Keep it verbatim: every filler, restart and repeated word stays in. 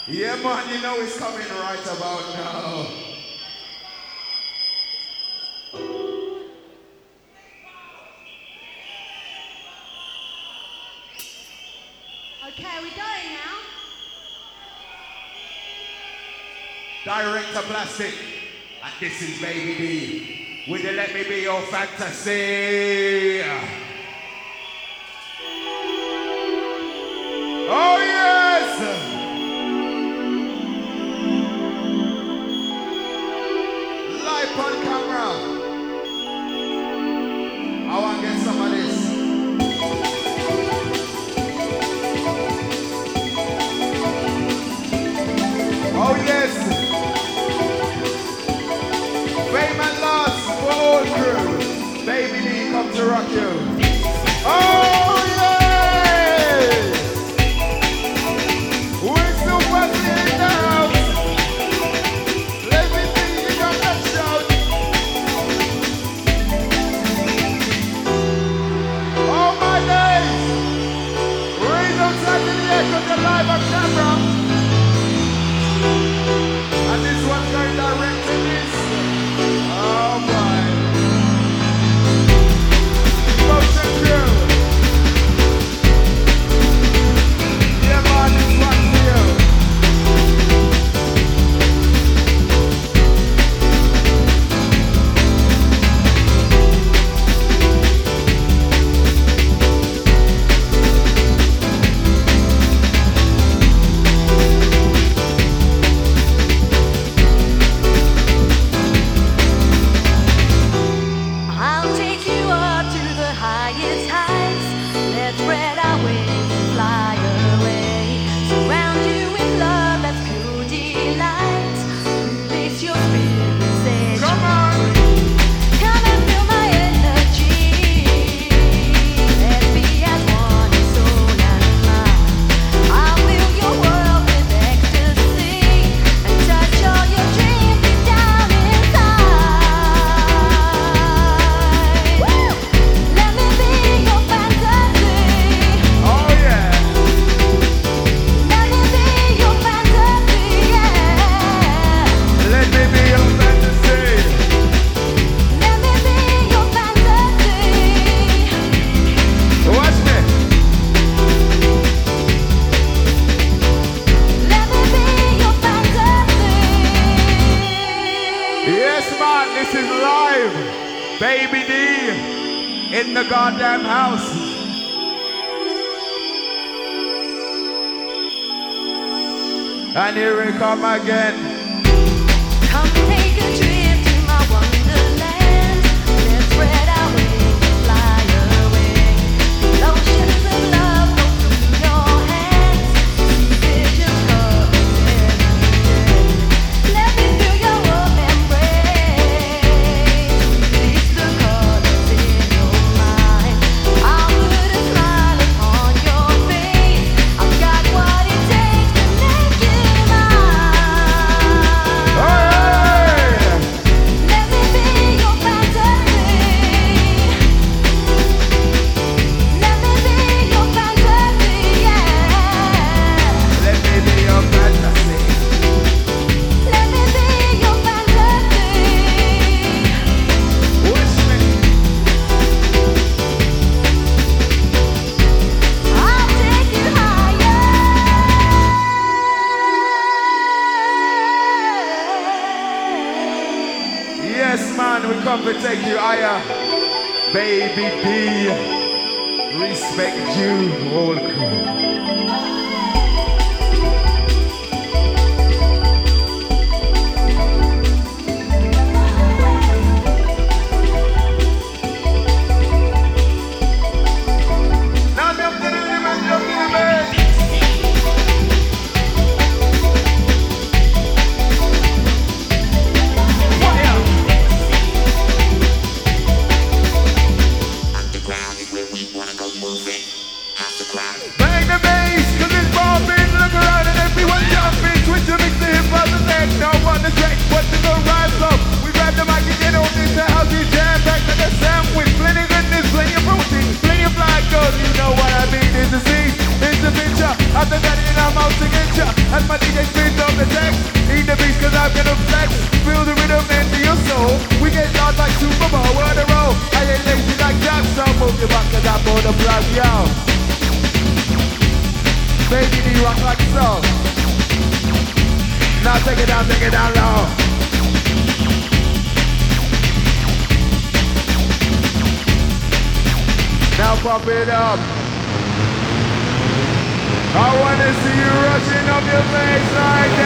Yeah, man, you know it's coming right about now. Okay, we going now? Director Plastic, and this is Baby D. Will you let me be your fantasy? Oh yes! Live on camera. I want to get some of this. Oh yes! Fame and loss for old crew. Baby D come to rock you. Oh yeah! We're so fussy in the house. Let me see you come and shout. Oh my days! Raise outside to the echo of the live on camera. And this one's going direct to this. Oh boy. Motion crew. Yeah man, this one's for you. I'll take you up to the highest heights. Let's spread our wings and fly away. Surround you with love that's pure delight. Release your spirit, set Come you on. free. Come and feel my energy. Let's be as one in soul and mind. I'll fill your world with ecstasy and touch all your dreams deep down inside. Let me be your fantasy. Oh yeah. Let me be your fantasy, yeah. Let me be your fantasy. Let me be your fantasy. Watch me. Let me be your fantasy. Yes man, this is live. Baby D in the goddamn house. And here we come again. Come take a trip to my wonderland. Let's spread our wings and fly away. The oceans of love go through your hands. See visions coming every day. Let me feel your warm embrace. Release the colors in your mind. I'll put a smile upon your face. I've got what it takes to make you mine. Hey! Let me be your fantasy. Let me be your fantasy, yeah. Let me be your fantasy. Let me be your fantasy. Wish me. I'll take you higher. Yes man, we come to take you higher. Baby D. Respect you, old crew. Now jump to the limit, jump to the limit. Underground is where we wanna go moving. Off the ground. Bang the bass, 'cause time my D J spins up the text. Eat the beats cause I'm gonna flex. Feel the rhythm into your soul. We get loud like Super Bowl, word a roll. I ain't lazy like Jack, so move your back cause I'm on the plug, yo. Baby D rock like so. Now take it down, take it down low. Now pump it up. I wanna see you rushing up your face like that.